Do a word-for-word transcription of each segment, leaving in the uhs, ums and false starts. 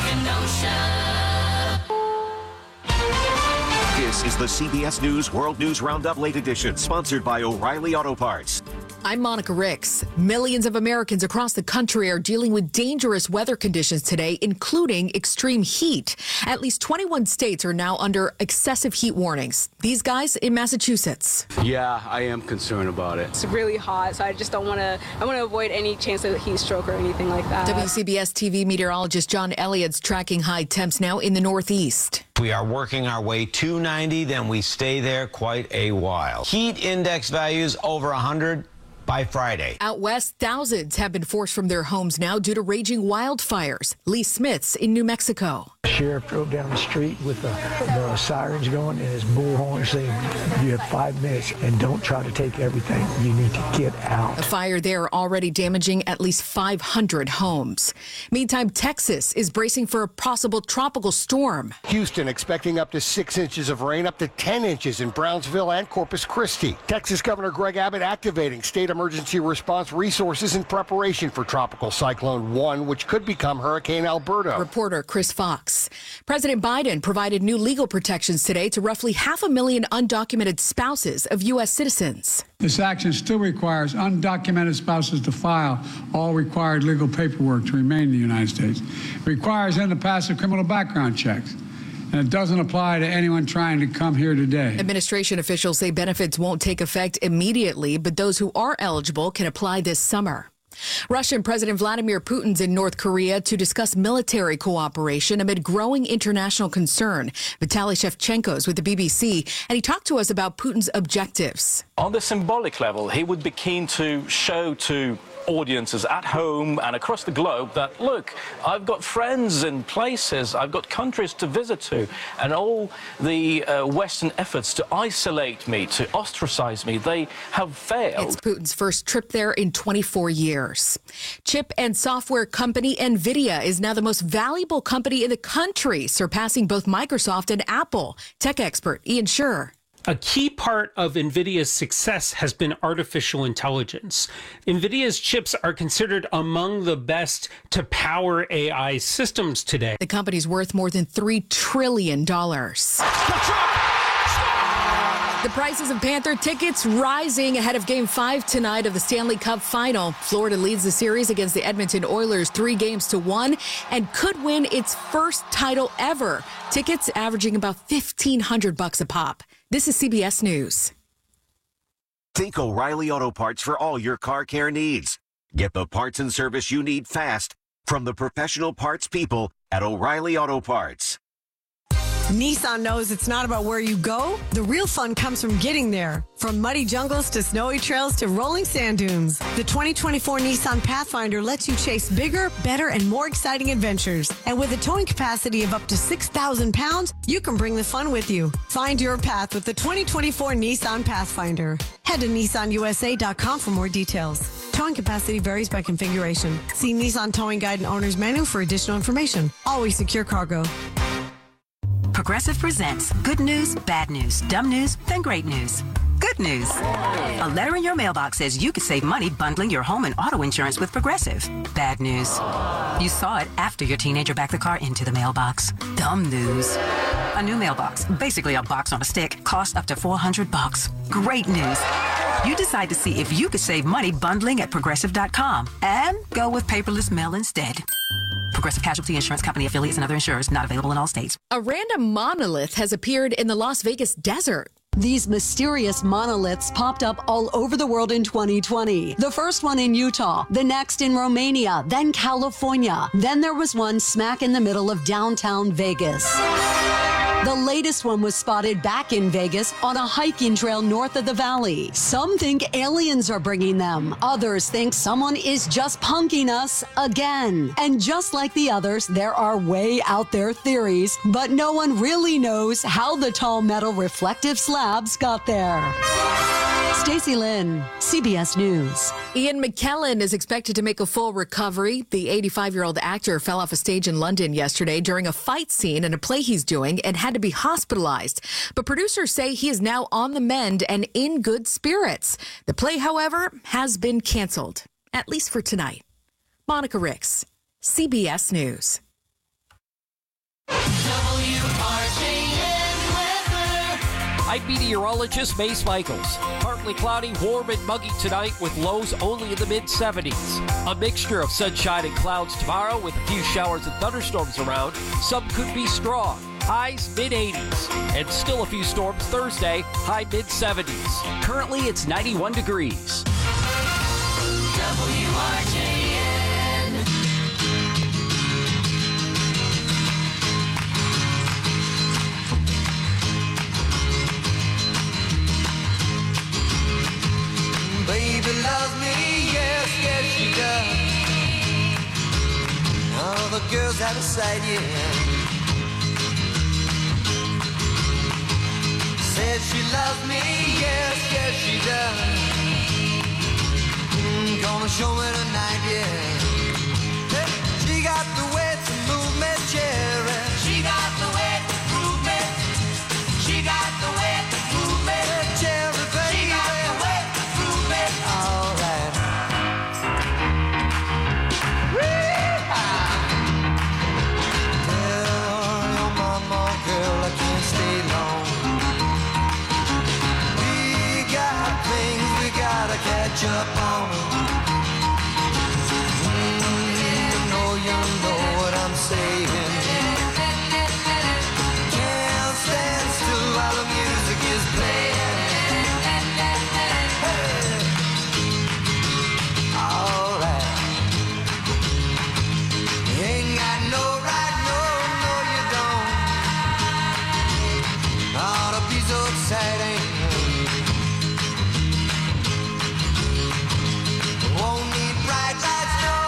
This is the C B S News World News Roundup Late Edition, sponsored by O'Reilly Auto Parts. I'm Monica Ricks. Millions of Americans across the country are dealing with dangerous weather conditions today, including extreme heat. At least twenty-one states are now under excessive heat warnings. These guys in Massachusetts. Yeah, I am concerned about it. It's really hot, so I just don't want to, I want to avoid any chance of a heat stroke or anything like that. W C B S T V meteorologist John Elliott's tracking high temps now in the Northeast. We are working our way to ninety, then we stay there quite a while. Heat index values over one hundred by Friday. Out west, thousands have been forced from their homes now due to raging wildfires. Lee Smith's in New Mexico. The sheriff drove down the street with the, the sirens going and his bullhorn saying, you have five minutes and don't try to take everything. You need to get out. A fire there already damaging at least five hundred homes. Meantime, Texas is bracing for a possible tropical storm. Houston expecting up to six inches of rain, up to ten inches in Brownsville and Corpus Christi. Texas Governor Greg Abbott activating state emergency response resources in preparation for Tropical Cyclone one, which could become Hurricane Alberto. Reporter Chris Fox. President Biden provided new legal protections today to roughly half a million undocumented spouses of U S citizens. This action still requires undocumented spouses to file all required legal paperwork to remain in the United States. It requires them to pass a criminal background check. And it doesn't apply to anyone trying to come here today. Administration officials say benefits won't take effect immediately, but those who are eligible can apply this summer. Russian President Vladimir Putin's in North Korea to discuss military cooperation amid growing international concern. Vitaly Shevchenko's with the B B C, and he talked to us about Putin's objectives. On the symbolic level, he would be keen to show to audiences at home and across the globe that, look, I've got friends in places, I've got countries to visit to, and all the uh, Western efforts to isolate me, to ostracize me, they have failed. It's Putin's first trip there in twenty-four years. Chip and software company NVIDIA is now the most valuable company in the country, surpassing both Microsoft and Apple. Tech expert Ian Scher. A key part of NVIDIA's success has been artificial intelligence. NVIDIA's chips are considered among the best to power A I systems today. The company's worth more than three trillion dollars. The prices of Panther tickets rising ahead of Game five tonight of the Stanley Cup Final. Florida leads the series against the Edmonton Oilers three games to one and could win its first title ever. Tickets averaging about fifteen hundred bucks a pop. This is C B S News. Think O'Reilly Auto Parts for all your car care needs. Get the parts and service you need fast from the professional parts people at O'Reilly Auto Parts. Nissan knows it's not about where you go. The real fun comes from getting there. From muddy jungles to snowy trails to rolling sand dunes. The twenty twenty-four Nissan Pathfinder lets you chase bigger, better, and more exciting adventures. And with a towing capacity of up to six thousand pounds, you can bring the fun with you. Find your path with the twenty twenty-four Nissan Pathfinder. Head to Nissan U S A dot com for more details. Towing capacity varies by configuration. See Nissan Towing Guide and Owner's Manual for additional information. Always secure cargo. Progressive presents good news, bad news, dumb news, then great news. Good news. A letter in your mailbox says you could save money bundling your home and auto insurance with Progressive. Bad news. You saw it after your teenager backed the car into the mailbox. Dumb news. A new mailbox, basically a box on a stick, costs up to four hundred bucks. Great news. You decide to see if you could save money bundling at Progressive dot com and go with paperless mail instead. Progressive Casualty Insurance Company affiliates and other insurers not available in all states. A random monolith has appeared in the Las Vegas desert. These mysterious monoliths popped up all over the world in twenty twenty. The first one in Utah, the next in Romania, then California. Then there was one smack in the middle of downtown Vegas. The latest one was spotted back in Vegas on a hiking trail north of the valley. Some think aliens are bringing them. Others think someone is just punking us again. And just like the others, there are way out there theories, but no one really knows how the tall metal reflective slabs got there. Stacey Lynn, C B S News. Ian McKellen is expected to make a full recovery. The eighty-five-year-old actor fell off a stage in London yesterday during a fight scene in a play he's doing and had to be hospitalized. But producers say he is now on the mend and in good spirits. The play, however, has been canceled, at least for tonight. Monica Ricks, C B S News. I'm meteorologist Mace Michaels. Partly cloudy, warm and muggy tonight with lows only in the mid seventies. A mixture of sunshine and clouds tomorrow with a few showers and thunderstorms around. Some could be strong. Highs mid eighties. And still a few storms Thursday, high mid seventies. Currently it's ninety-one degrees. W R J N. Baby loves me, yes, yes she does. All the girls out of sight, yeah. Said she loves me, yes, yes she does. Gonna show me tonight, yeah. Hey, she got the way to move me, cherry. She got the way to move me. She got the way to move me, cherry, baby. She got the way to move me. All right. Tell your mama, girl, I can't stay long. We got things we gotta catch up on. You know what I'm saying. Can't stand still while the music is playing. Hey. All right. You ain't got no right, no, no you don't. Ought to be so exciting. Won't need bright lights, no.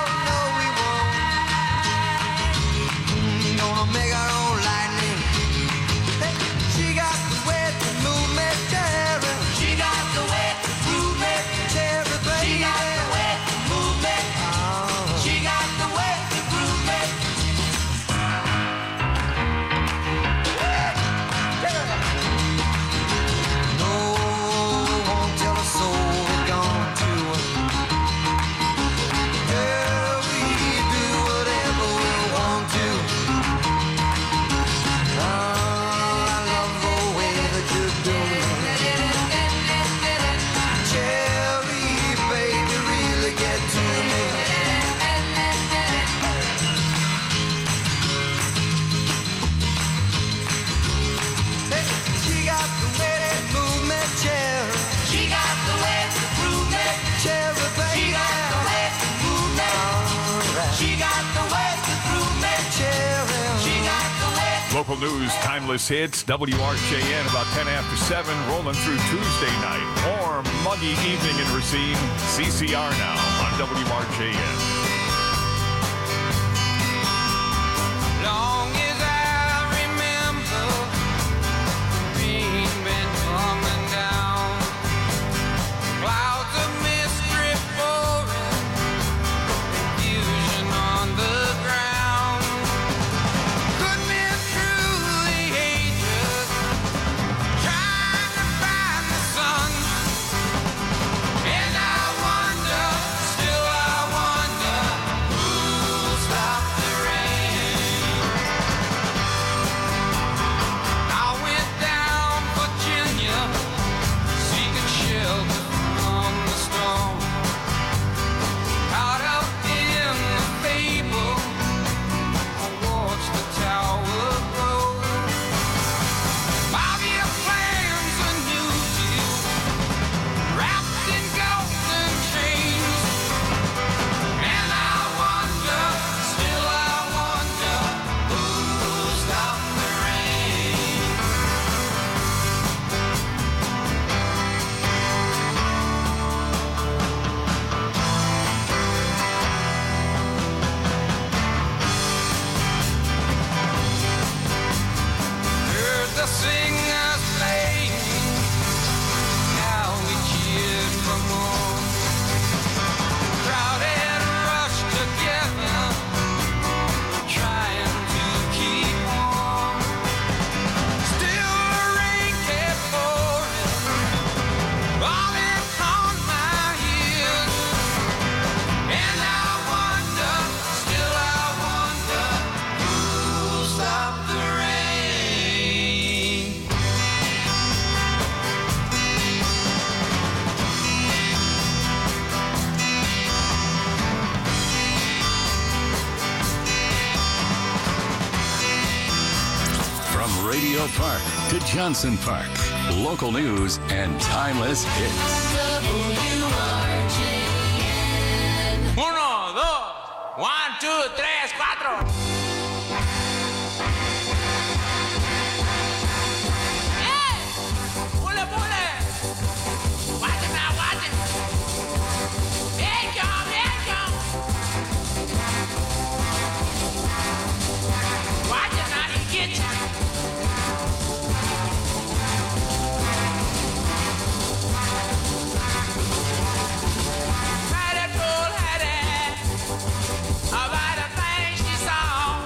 Make our own lightning. Hey, she got the way to move me, cherry. She got the way to move me, cherry, baby. She got the way to move me. Oh. She got the way to groove me. No, won't tell a soul we're gone to. Girl, we do whatever we want to. Local news, timeless hits, W R J N about ten after seven, rolling through Tuesday night. Warm, muggy evening in Racine. C C R now on W R J N. Long as I remember, the rain been coming down. Clouds of mist drift pouring, confusion on the ground. Could be through the ages, trying to find the sun. And I wonder, still I wonder, Memorial Park to Johnson Park. Local news and timeless hits. W R J N. Uno, dos, one, two, tres, cuatro. About a thing she saw.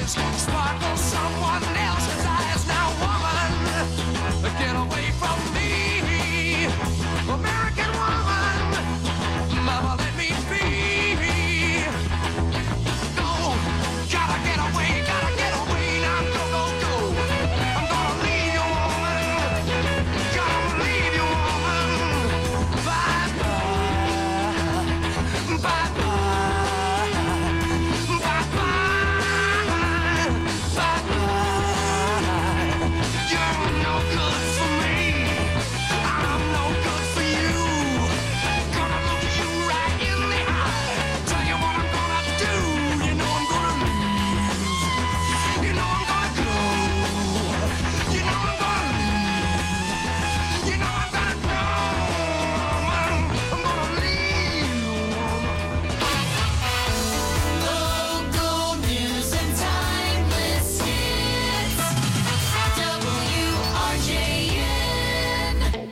eyes sparkle someone else's eyes. Now, woman, get away from me. American woman, mama, let me be. No, gotta get away, gotta get away. Now, go, go, go. I'm gonna leave you, woman. Gonna leave you, woman. Bye-bye. Bye-bye. Bye-bye. Bye-bye. You're no good for me. I'm no good for you. Gonna look you right in the eye. Tell you what I'm gonna do. You know I'm gonna leave. You know I'm gonna go. You know I'm gonna leave. You know I'm gonna go. I'm gonna leave. Local news and timeless hits. W R J N.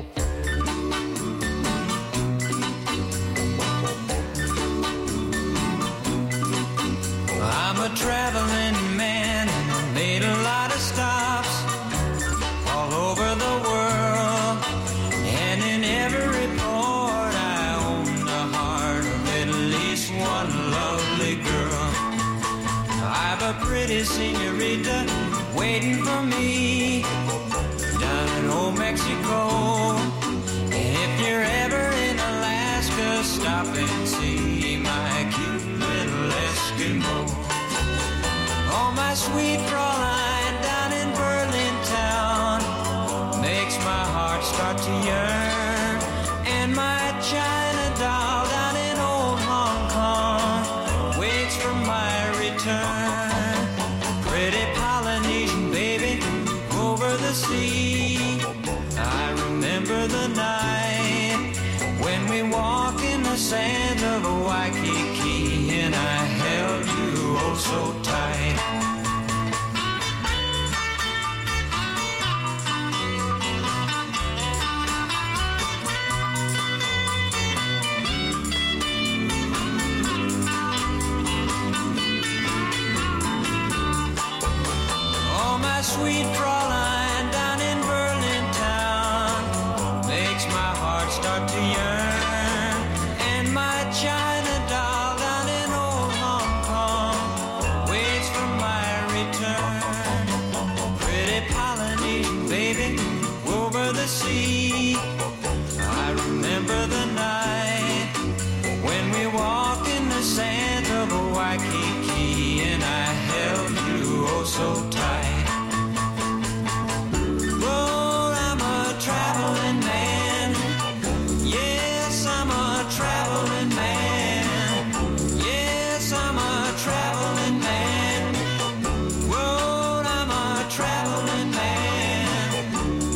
I'm a traveling man, made a lot of stops all over the world, and in every port I own the heart of at least one lovely girl. I've a pretty senorita waiting for me down in old Mexico, and if you're ever in Alaska, stop and see my cute little Eskimo. Oh, my sweet Fraulein down in Berlin town makes my heart start to yearn. And my China doll down in old Hong Kong waits for my return. Pretty Polynesian baby over the sea, I remember the night when we walk in the sand of Waikiki, and I held you oh so tight. Oh, my sweet Fraulein down in Berlin town makes my heart start to yearn. And my China doll down in old Hong Kong waits for my return. Pretty Polynesian baby over the sea, I remember the night when we walked in the sand of Waikiki, and I held you oh so tight. Well, I'm a traveling man. Yes, I'm a traveling man. Yes, I'm a traveling man. Well, I'm a traveling man.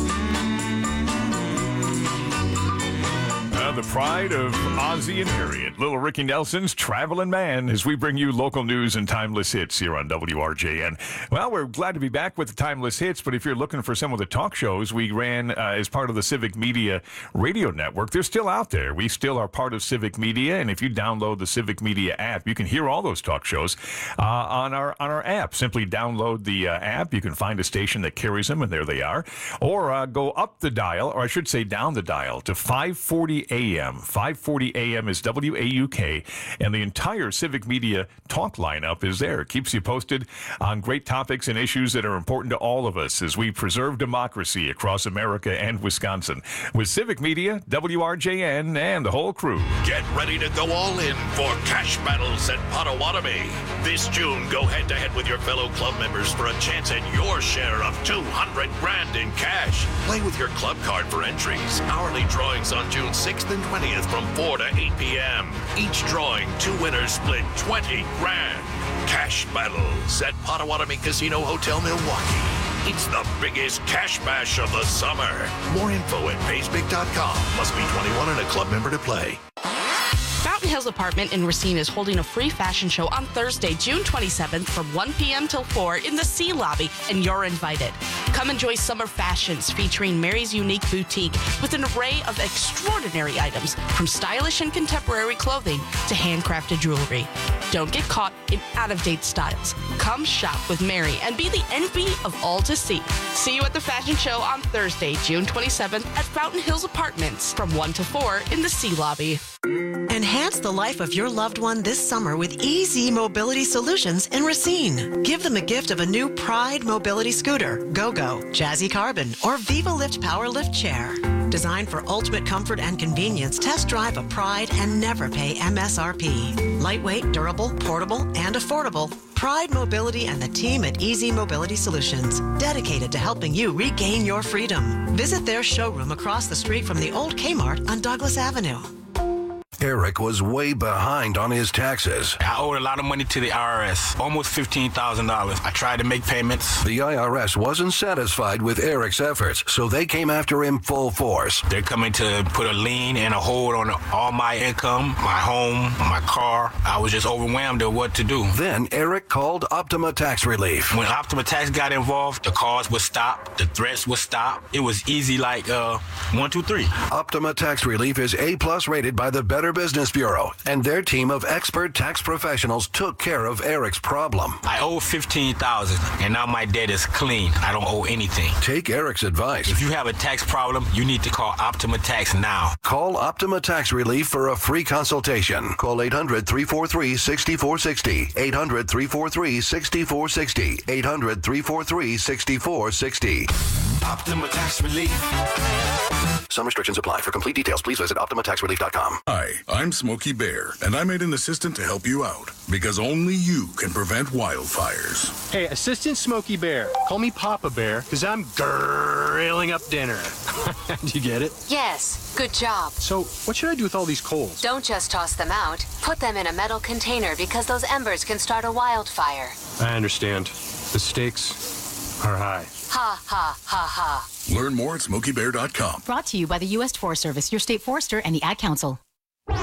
Uh, the pride of Ozzie and Harriet, little Ricky Nelson's Traveling Man, as we bring you local news and timeless hits here on W R J N. Well, we're glad to be back with the timeless hits, but if you're looking for some of the talk shows we ran uh, as part of the Civic Media radio network, they're still out there. We still are part of Civic Media, and if you download the Civic Media app, you can hear all those talk shows uh, on our on our app. Simply download the uh, app. You can find a station that carries them, and there they are. Or uh, go up the dial, or I should say down the dial, to five forty A M. five forty A M is W A U K, and the entire Civic Media talk lineup is there. It keeps you posted on great topics and issues that are important to all of us as we preserve democracy across America and Wisconsin. With Civic Media, W R J N, and the whole crew. Get ready to go all in for Cash Battles at Potawatomi. This June, go head-to-head with your fellow club members for a chance at your share of two hundred grand in cash. Play with your club card for entries. Hourly drawings on June sixth and twentieth from four to eight P M Each drawing, two winners split twenty grand. Cash Battles at Potawatomi Casino Hotel, Milwaukee. It's the biggest cash bash of the summer. More info at pays big dot com. Must be twenty-one and a club member to play. Fountain Hills Apartment in Racine is holding a free fashion show on Thursday, June twenty-seventh from one p.m. till four in the C Lobby, and you're invited. Come enjoy summer fashions featuring Mary's Unique Boutique with an array of extraordinary items from stylish and contemporary clothing to handcrafted jewelry. Don't get caught in out-of-date styles. Come shop with Mary and be the envy of all to see. See you at the fashion show on Thursday, June twenty-seventh at Fountain Hills Apartments from one to four in the C Lobby. Enhance the life of your loved one this summer with Easy Mobility Solutions in Racine. Give them a gift of a new Pride Mobility Scooter, Go-Go, Jazzy Carbon, or Viva Lift Power Lift Chair. Designed for ultimate comfort and convenience, test drive a Pride and never pay M S R P. Lightweight, durable, portable, and affordable. Pride Mobility and the team at Easy Mobility Solutions, dedicated to helping you regain your freedom. Visit their showroom across the street from the old Kmart on Douglas Avenue. Eric was way behind on his taxes. I owed a lot of money to the I R S, almost fifteen thousand dollars. I tried to make payments. The I R S wasn't satisfied with Eric's efforts, so they came after him full force. They're coming to put a lien and a hold on all my income, my home, my car. I was just overwhelmed at what to do. Then Eric called Optima Tax Relief. When Optima Tax got involved, the calls would stop, the threats would stop. It was easy like uh, one, two, three. Optima Tax Relief is A-plus rated by the Better Business Bureau, and their team of expert tax professionals took care of Eric's problem. I owe fifteen thousand dollars, and now my debt is clean. I don't owe anything. Take Eric's advice. If you have a tax problem, you need to call Optima Tax now. Call Optima Tax Relief for a free consultation. Call eight hundred, three four three, six four six zero, eight hundred, three four three, six four six zero, eight hundred, three four three, six four six zero. Optima Tax Relief. Some restrictions apply. For complete details, please visit optima tax relief dot com. Hi, I'm Smokey Bear, and I made an assistant to help you out, because only you can prevent wildfires. Hey, Assistant Smokey Bear, call me Papa Bear, because I'm grilling up dinner. Do you get it? Yes, good job. So, what should I do with all these coals? Don't just toss them out. Put them in a metal container, because those embers can start a wildfire. I understand. The stakes are high. Ha, ha, ha, ha. Learn more at smokey bear dot com. Brought to you by the U S Forest Service, your state forester, and the Ad Council. W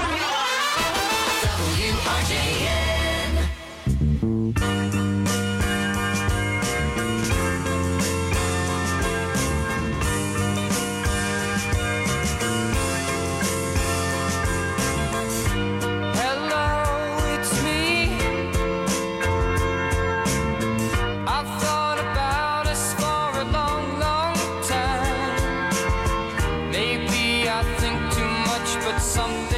R J N. Hello, it's me. I've thought about us for a long, long time. Maybe I think too much, but some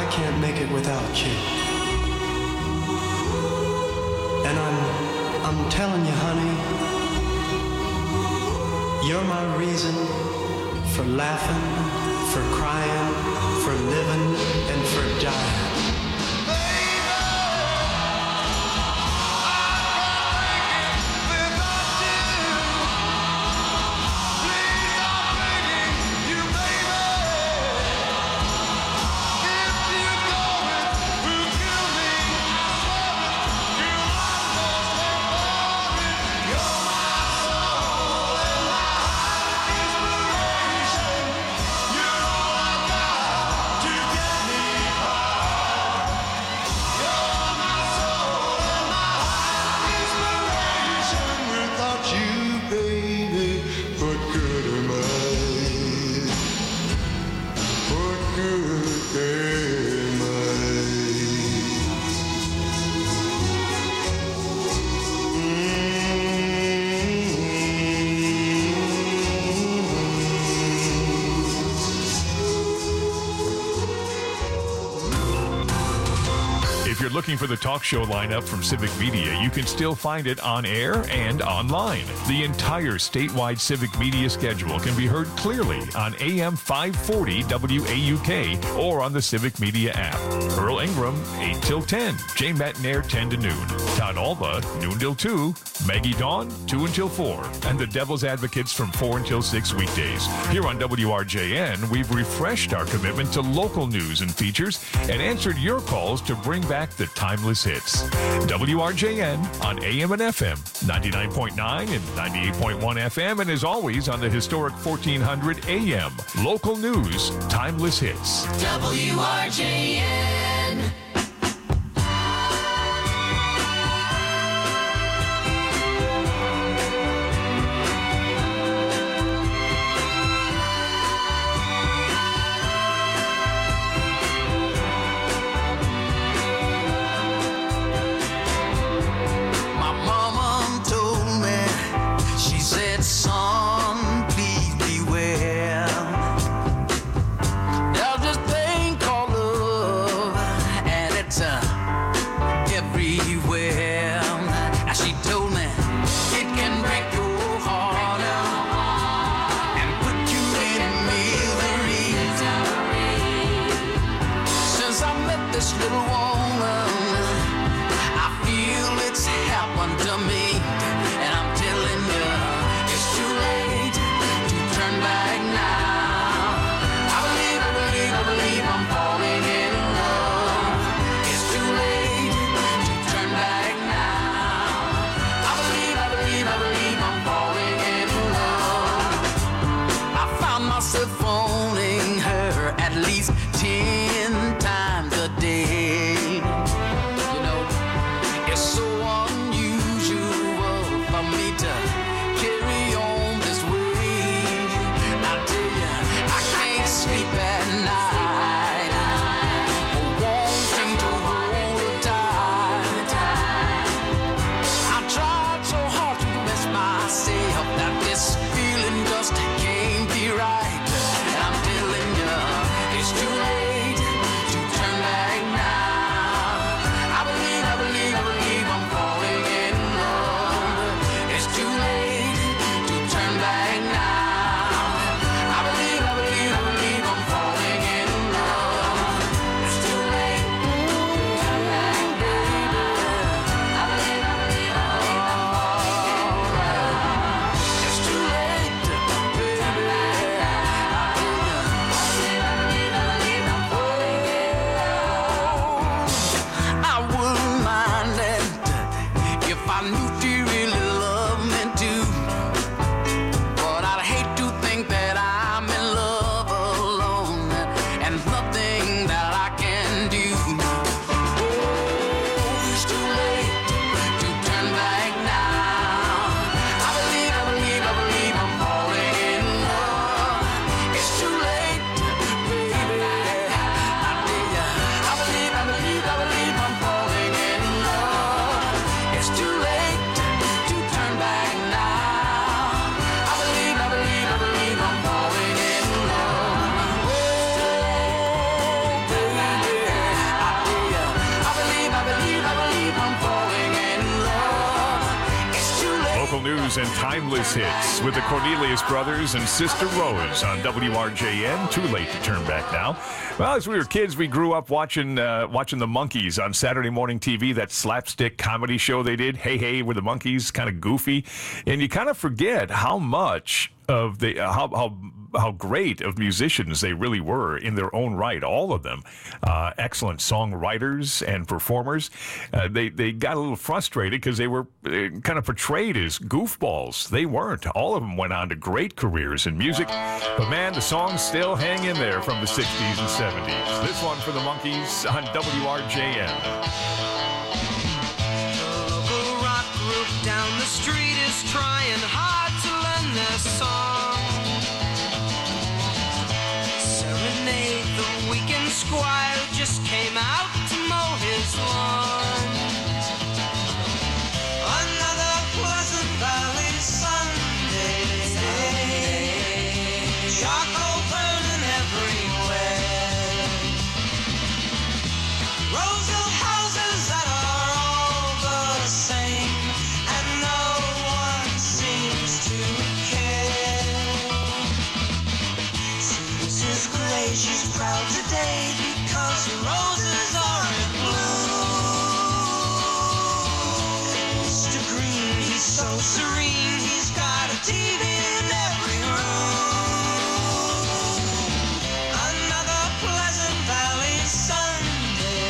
can't make it without you. And I'm, I'm telling you, honey, you're my reason for laughing, for crying, for living, and for dying. Looking for the talk show lineup from Civic Media, you can still find it on air and online. The entire statewide Civic Media schedule can be heard clearly on A M five forty W A U K or on the Civic Media app. Earl Ingram, eight till ten. Jay Metnair, ten to noon. Todd Alba, noon till two. Maggie Dawn, two until four. And the Devil's Advocates from four until six weekdays. Here on W R J N, we've refreshed our commitment to local news and features and answered your calls to bring back the timeless hits. W R J N on A M and F M, ninety-nine point nine and ninety-eight point one F M, and as always on the historic fourteen hundred A M. Local news, timeless hits. W R J N. Just can't be right. And I'm telling you, it's too late. news and timeless hits with the Cornelius Brothers and Sister Rose on W R J N. Too late to turn back now. Well, as we were kids, we grew up watching uh, watching the Monkees on Saturday morning T V, that slapstick comedy show they did. Hey, hey, with the Monkees, kind of goofy. And you kind of forget how much of the uh, how how how great of musicians they really were in their own right, all of them. Uh, excellent songwriters and performers. Uh, they they got a little frustrated because they were uh, kind of portrayed as goofballs. They weren't. All of them went on to great careers in music. But man, the songs still hang in there from the sixties and seventies. This one for the Monkees on W R J N. The local rock group down the street is trying hard to learn their song. Serenade the weekend squire who just came out to mow his lawn. Another Pleasant Valley Sunday. Charcoal burning everywhere. Rows of houses that are all the same, and no one seems to care. See, Missus Gray, she's proud today because her roses are in bloom. And Mister Green, he's so serene, he's got a T V in every room. Another Pleasant Valley Sunday.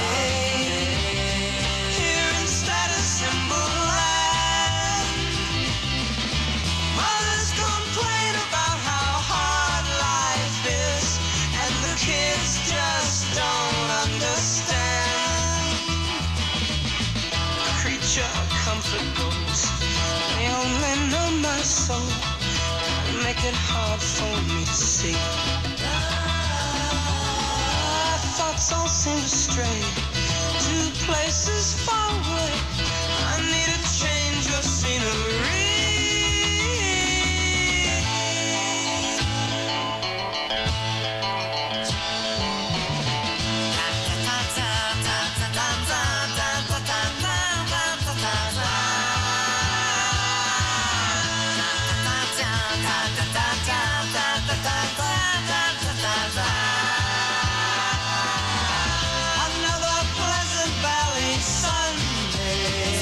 Here in Status Symbol Land. Mothers complain about how hard life is, and the kids just don't understand. Creature comfort goes, they only know my soul, and make it hard for me to see. My thoughts all seem to stray to places far away. I need a change of scenery. Another Pleasant Valley Sunday.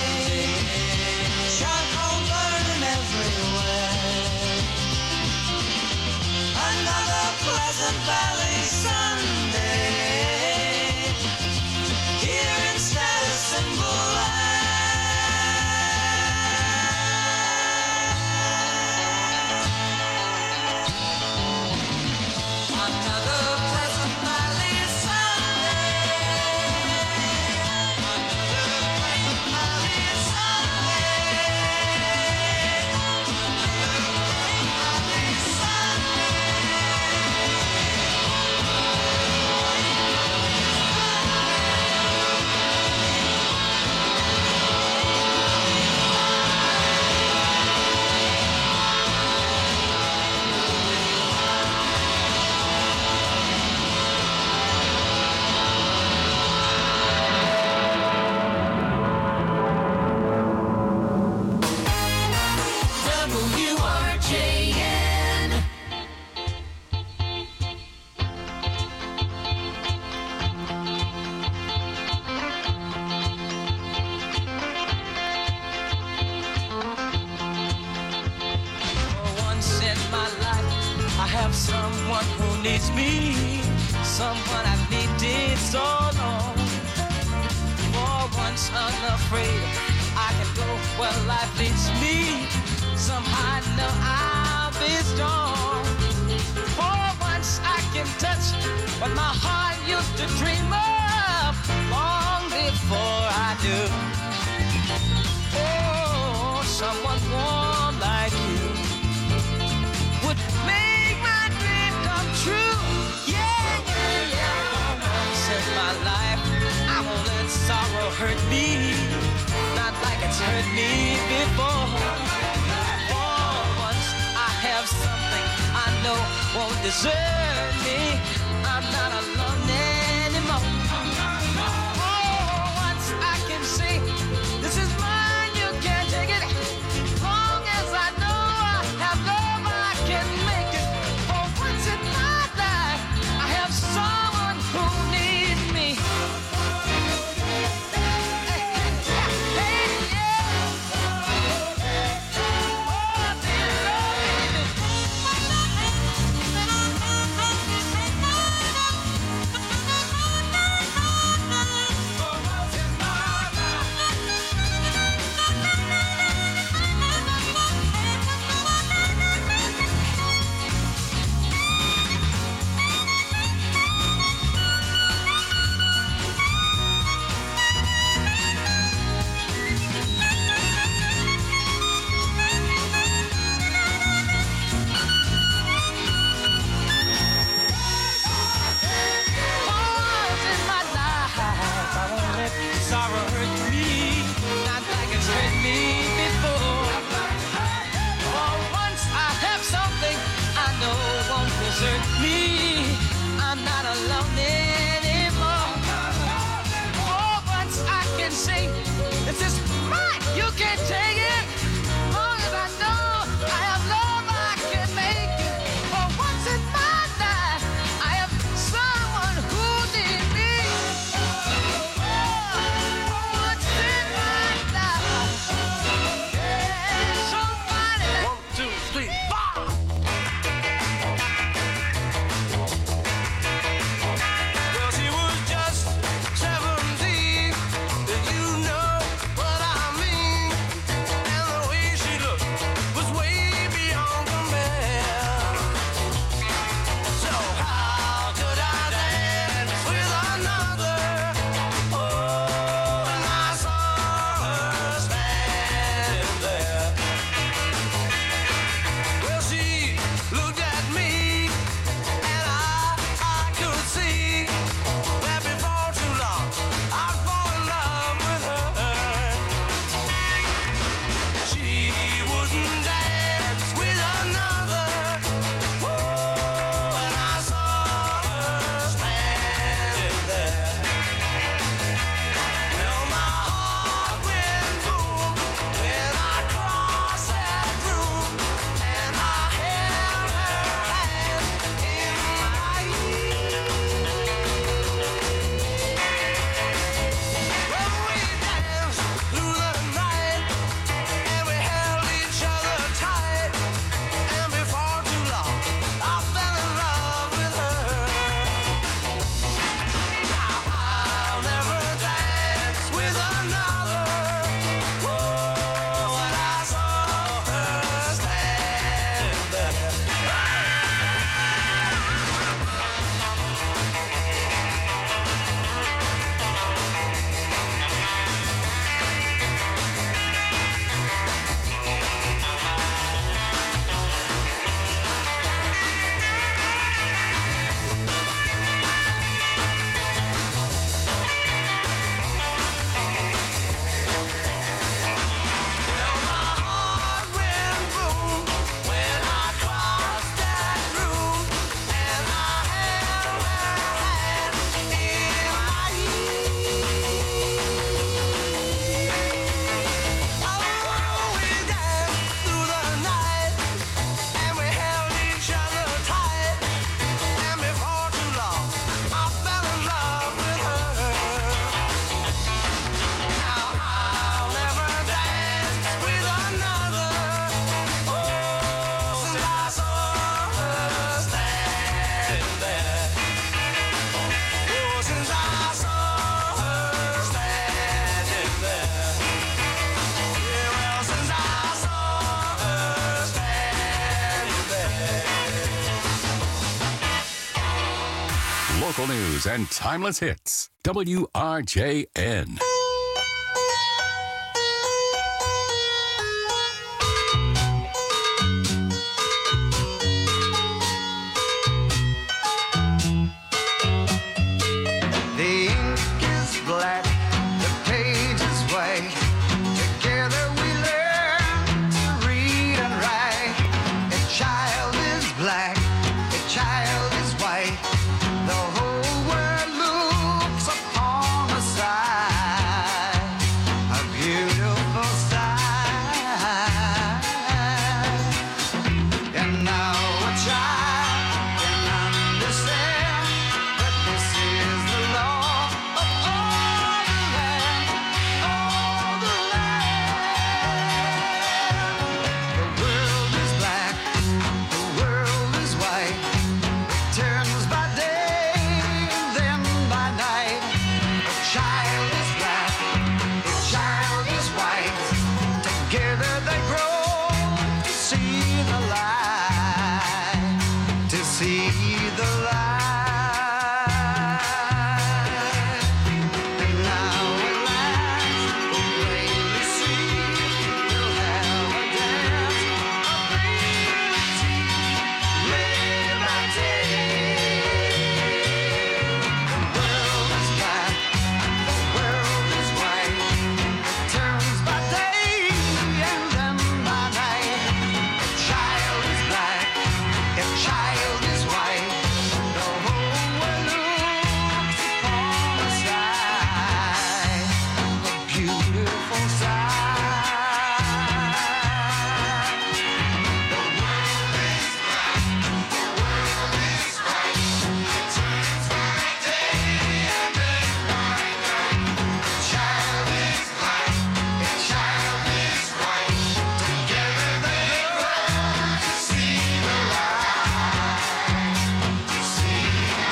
Charcoal burning everywhere. Another Pleasant Valley Sunday. Here in Status Symbol Another Pleasant Valley Sunday. Another Pleasant Valley Sunday. Another Pleasant Valley W R J N. For once in my life, I have someone who needs me, someone I've needed so long. For once unafraid, I can go where life leads me. Somehow I know I'll be strong. For once I can touch what my heart used to dream of long before I do. Oh, someone warm like you would make my dream come true. Yeah, yeah, yeah. Once in my life, I won't let sorrow hurt me, not like it's hurt me before. For once I have something I know won't desert me. I'm not alone anymore. For once I can say, this is mine, you can't take it. no one desert me. I'm not alone anymore. Oh, but I can say this is mine. You can't take it. As long as I know I have love, I can make it. For once in my life, I have someone who needs me. Once in my life, yeah, somebody. One, two, three, four. Well, she was just seventeen. You know what I mean. And the way she looked was way beyond compare. So how could I dance with another? Oh, and I saw her standing there. Well, she looked at me, and I, I could see that before too long I'd fall in love with her. She wouldn't dance with another. Oh, and I saw her standing there. Well, my heart went boom when I crossed that room, and I held her hand in mine. Well, we danced through the night, and we held each other tight, and before too long, I fell in love with her. Now I'll never dance with another. Oh, and I saw her standing there. Well, my heart went boom when I crossed that room, and I held her hand in mine. Oh, we danced through the night, and we held each other tight, and before too long, I fell in love with her. Now I'll never dance with another. Oh, since I saw her standing there. Oh, since I saw her standing there. Yeah, well, since I saw her standing there. Local news and timeless hits. W R J N. The ink is black, the page is white. Together we learn to read and write. A child is black, a child is white. The whole world looks upon a sight, a beautiful sight. And now a child can understand that this is the law of all the land, all the land. The world is black, the world is white. It turns by day and then by night. A child is black, a child is white. Together they grow to see the light, to see the light. And now at last, we plainly see we'll have a dance of liberty, liberty. The world is black, the world is white. It turns by day and then by night. A child is black, a child is white. The whole world looks upon a sight, a beautiful sight. The world is black, the world is white. It turns by day and then by night. The child is black, the child is white. Together they grow to see the light, to see the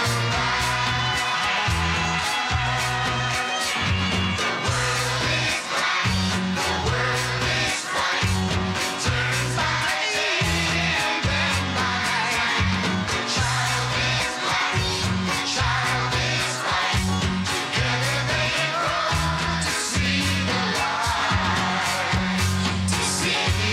light. The world is black, the world is white. It turns by day and then by night. The child is black, the child is white. Together they grow to see the light, to see the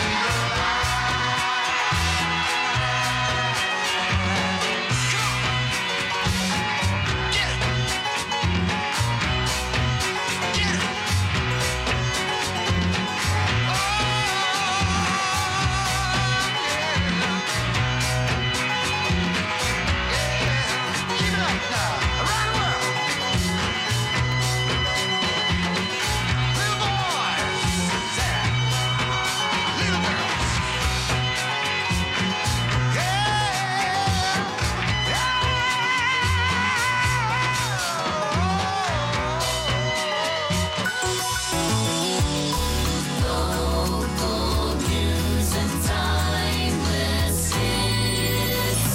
local news and timeless hits.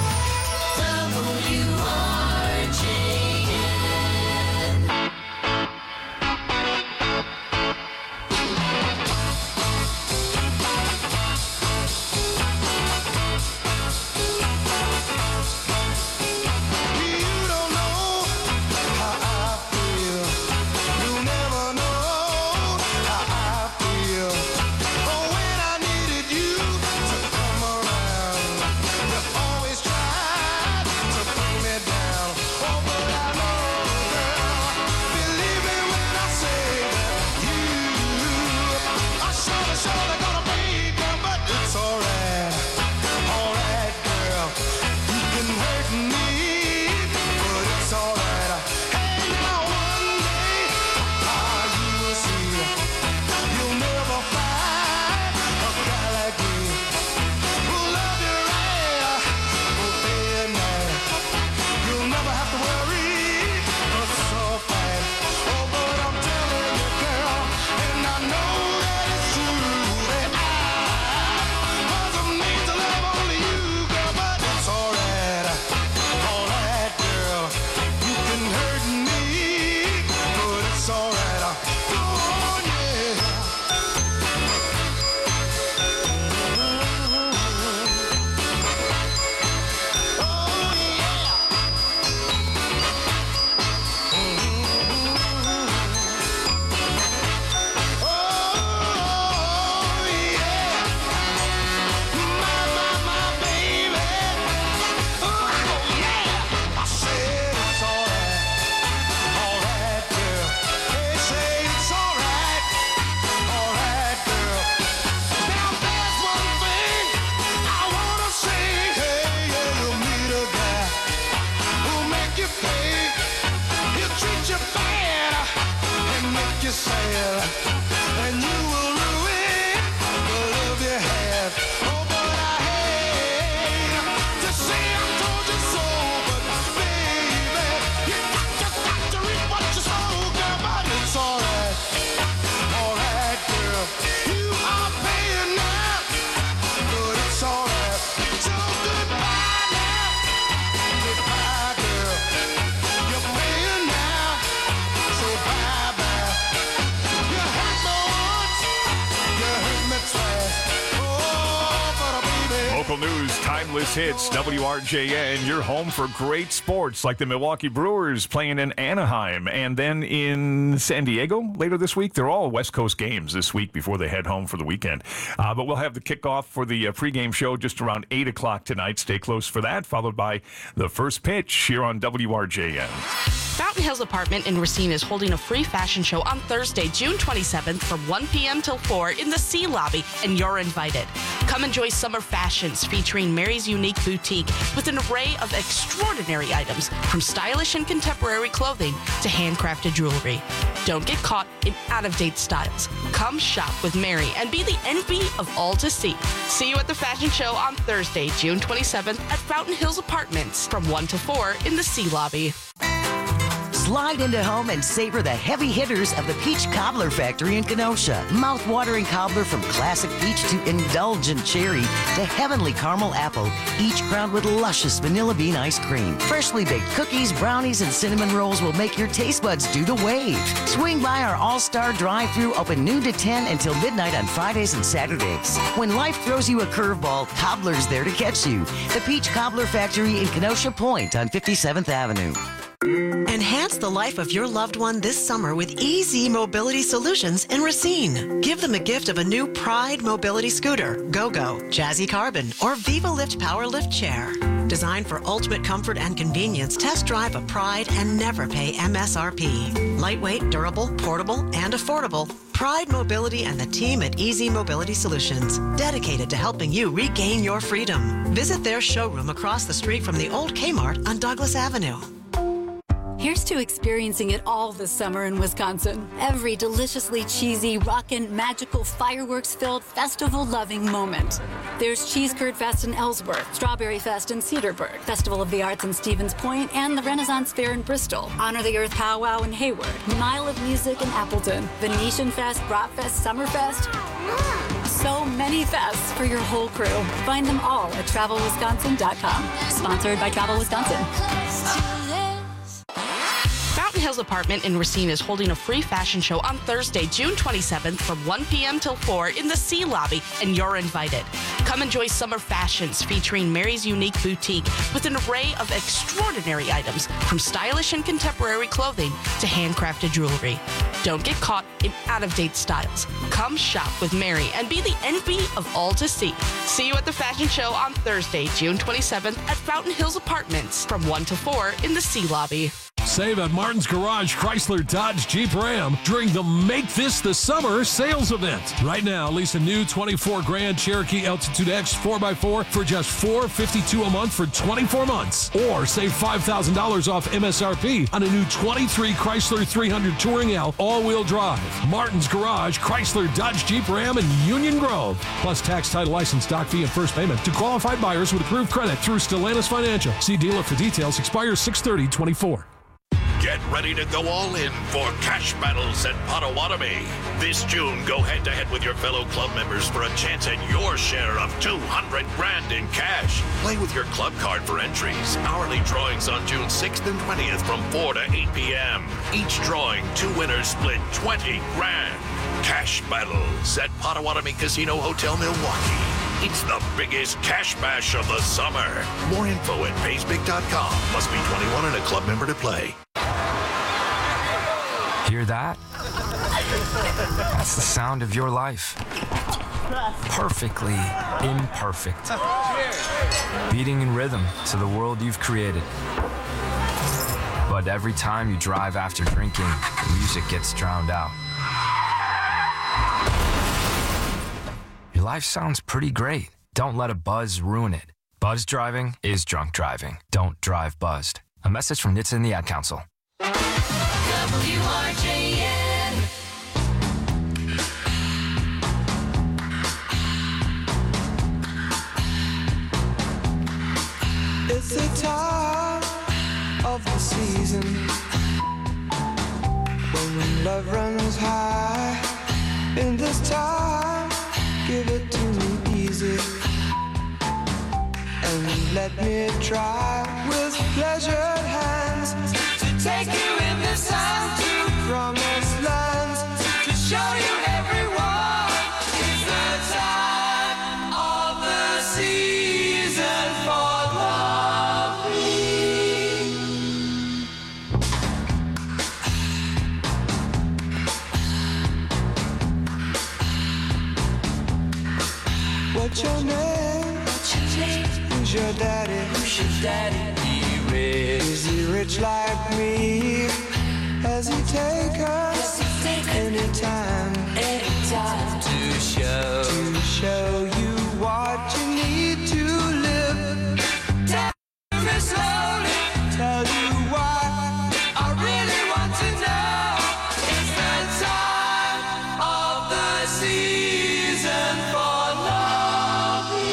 W R J N. You don't know how I feel. You'll never know how I feel. Oh, when I needed you to come around, you always tried to bring me down. Oh, but I know, girl, believe me when I say that you are surely, surely gonna break me, but it's alright, alright, girl. You can hurt me, but it's alright. Hey, now one day, ah, you will see, you'll never find a guy like me who'll love you right, oh, day and night. You'll never have to worry, 'cause it's all fine. Oh, but I'm telling you, girl, and I know that it's true, that I wasn't made to love only you, girl, but it's alright, alright, girl. You can hurt me, but it's alright. Go on, yeah. Oh, yeah. Oh, yeah. My, my, my baby. Oh, yeah. I said it's alright, alright, girl. They say it's alright, alright, girl. Now there's one thing I wanna say. Hey, yeah, you'll meet a guy who'll make you pay. He'll treat you bad and make you sad, and you will ruin the love you had. Oh, but I hate to say I told you so, but baby, you got, you got to reap what you sow, girl. But it's alright, alright, girl. You are paying now, but it's alright. So goodbye now, goodbye, girl. You're paying now, so bye bye. You hurt me once, you hurt me twice. Oh, but a baby. Local news, timeless hits, W R J N, your home for great sports like the Milwaukee Brewers playing in Anaheim and then in San Diego later this week. They're all West Coast games this week before they head home for the weekend. Uh, but we'll have the kickoff for the uh, pregame show just around eight o'clock tonight. Stay close for that, followed by the first pitch here on W R J N. Fountain Hills Apartment in Racine is holding a free fashion show on Thursday, June twenty-seventh from one p.m. till four in the C Lobby, and you're invited. Come enjoy summer fashions featuring Mary's Unique Boutique with an array of extraordinary items, from stylish and contemporary clothing to handcrafted jewelry. Don't get caught in out-of-date styles. Come shop with Mary and be the envy of all to see. See you at the fashion show on Thursday, June twenty-seventh at Fountain Hills Apartments from one to four in the C Lobby. Slide into home and savor the heavy hitters of the Peach Cobbler Factory in Kenosha. Mouth-watering cobbler from classic peach to indulgent cherry to heavenly caramel apple, each crowned with luscious vanilla bean ice cream. Freshly baked cookies, brownies, and cinnamon rolls will make your taste buds do the wave. Swing by our all-star drive-thru open noon to ten until midnight on Fridays and Saturdays. When life throws you a curveball, Cobbler's there to catch you. The Peach Cobbler Factory in Kenosha Point on fifty-seventh Avenue. Enhance the life of your loved one this summer with Easy Mobility Solutions in Racine. Give them a gift of a new Pride Mobility Scooter, Go-Go, Jazzy Carbon, or Viva Lift Power Lift Chair. Designed for ultimate comfort and convenience, test drive a Pride and never pay M S R P. Lightweight, durable, portable, and affordable. Pride Mobility and the team at Easy Mobility Solutions, dedicated to helping you regain your freedom. Visit their showroom across the street from the old Kmart on Douglas Avenue. Here's to experiencing it all this summer in Wisconsin. Every deliciously cheesy, rockin', magical, fireworks-filled, festival-loving moment. There's Cheese Curd Fest in Ellsworth, Strawberry Fest in Cedarburg, Festival of the Arts in Stevens Point, and the Renaissance Fair in Bristol. Honor the Earth Powwow in Hayward, Mile of Music in Appleton, Venetian Fest, Bratfest, Summerfest. So many fests for your whole crew. Find them all at travel wisconsin dot com. Sponsored by Travel Wisconsin. Fountain Hills Apartment in Racine is holding a free fashion show on Thursday, June twenty-seventh from one p.m. till four in the C Lobby, and you're invited. Come enjoy summer fashions featuring Mary's Unique Boutique with an array of extraordinary items, from stylish and contemporary clothing to handcrafted jewelry. Don't get caught in out-of-date styles. Come shop with Mary and be the envy of all to see. See you at the fashion show on Thursday, June twenty-seventh at Fountain Hills Apartments from one to four in the C Lobby. Save at Martin's Garage Chrysler Dodge Jeep Ram during the Make This the Summer sales event. Right now, lease a new twenty-four Grand Cherokee Altitude X four by four for just four hundred fifty-two dollars a month for twenty-four months. Or save five thousand dollars off M S R P on a new twenty-three Chrysler three hundred Touring L all-wheel drive. Martin's Garage Chrysler Dodge Jeep Ram in Union Grove. Plus tax, title, license, doc fee, and first payment to qualified buyers with approved credit through Stellantis Financial. See dealer for details. Expires six thirty twenty-four. Get ready to go all in for cash battles at Potawatomi. This June, go head-to-head with your fellow club members for a chance at your share of two hundred grand in cash. Play with your club card for entries. Hourly drawings on June sixth and twentieth from four to eight p.m. Each drawing, two winners split twenty grand. Cash battles at Potawatomi Casino Hotel, Milwaukee. It's the biggest cash bash of the summer. More info at pays big dot com. Must be twenty-one and a club member to play. Hear that? That's the sound of your life. Perfectly imperfect. Beating in rhythm to the world you've created. But every time you drive after drinking, the music gets drowned out. Your life sounds pretty great. Don't let a buzz ruin it. Buzz driving is drunk driving. Don't drive buzzed. A message from N H T S A and the Ad Council. W R J N. It's the time of the season when love runs high. In this time, give it to me easy and let me try with pleasured hands to take you in this time to promised lands, to show you everyone it's the time of the season for loving. What's your name? What's your name? Who's your daddy? Who's your daddy? He Is he rich like me? Has he take us anytime, anytime to show, to show you what you need to live? Tell me slowly, tell you what I really want to know. It's the time of the season for loving.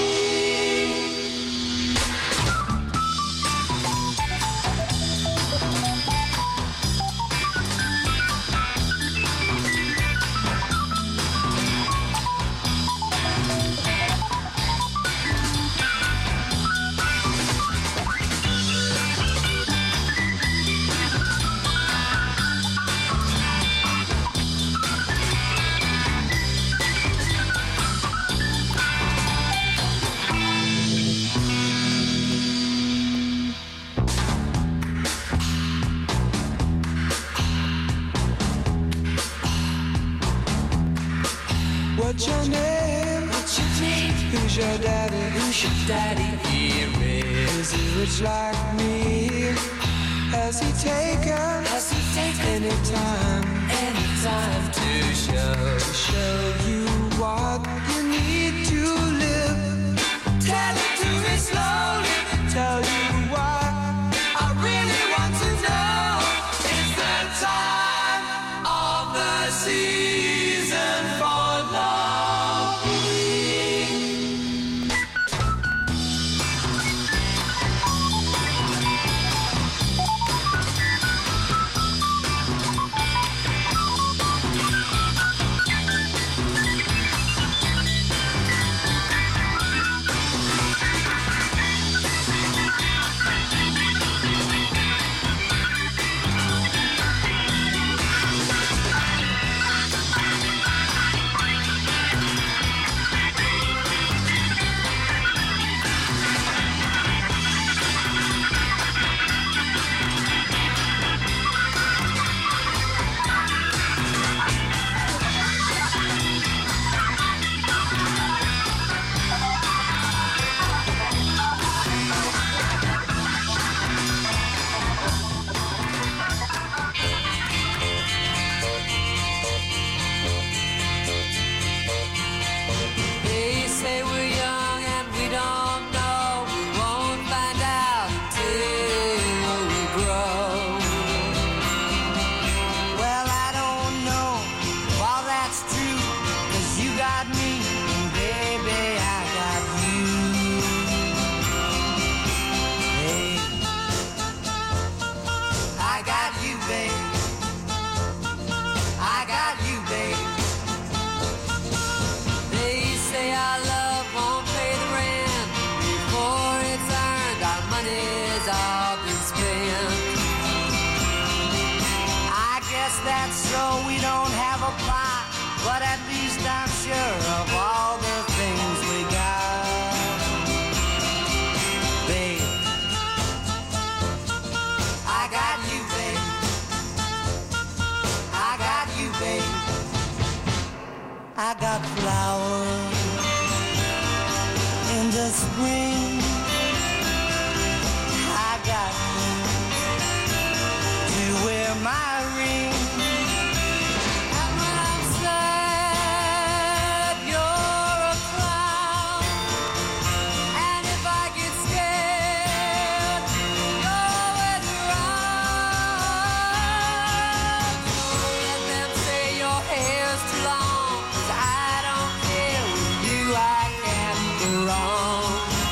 What's your name? What's your name? Who's your daddy? Who's your daddy? Here is he rich like me? Has he taken? Has he taken any time? Any time to show, show you what you need to live? Tell it to me slowly. Tell you what I really want to know. It's the time of the season for love. They say we're young and we don't know. We won't find out until we grow. Well, I don't know if all that's true, 'cause you got me, and baby, I got you. Hey, I got you, babe. I got you, babe. They say our love won't pay the rent before it's earned. Our money's all been spent. I guess that's so we don't have a plot, but at least I'm sure of all the things we got. Babe, I got you, babe. I got you, babe. I got flowers in the spring. I got you to wear my ring. And when I'm sad, you're a clown. And if I get scared, you're always around. So let them say your hair's too long, 'cause I don't care. With you I can't go wrong.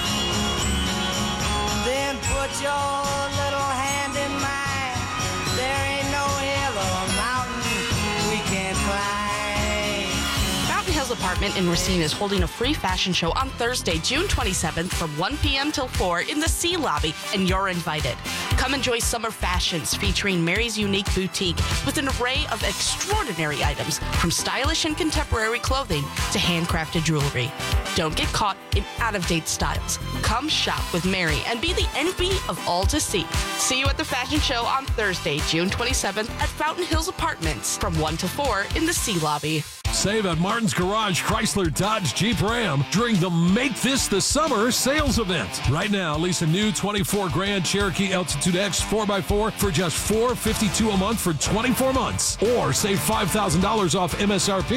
Then put your little hand in mine. There ain't no hill or mountain we can't climb. Fountain Hills Apartment in Racine is holding a free fashion show on Thursday, June twenty-seventh from one p.m. till four in the C Lobby, and you're invited. Come enjoy summer fashions featuring Mary's Unique Boutique with an array of extraordinary items from stylish and contemporary clothing to handcrafted jewelry. Don't get caught in out-of-date styles. Come shop with Mary and be the envy of all to see. See you at the fashion show on Thursday, June twenty-seventh at Fountain Hills Apartments from one to four in the C Lobby. Save at Martin's Garage Chrysler Dodge Jeep Ram during the Make This the Summer sales event. Right now, lease a new twenty-four Grand Cherokee Altitude X four by four for just four hundred fifty-two dollars a month for twenty-four months. Or save five thousand dollars off M S R P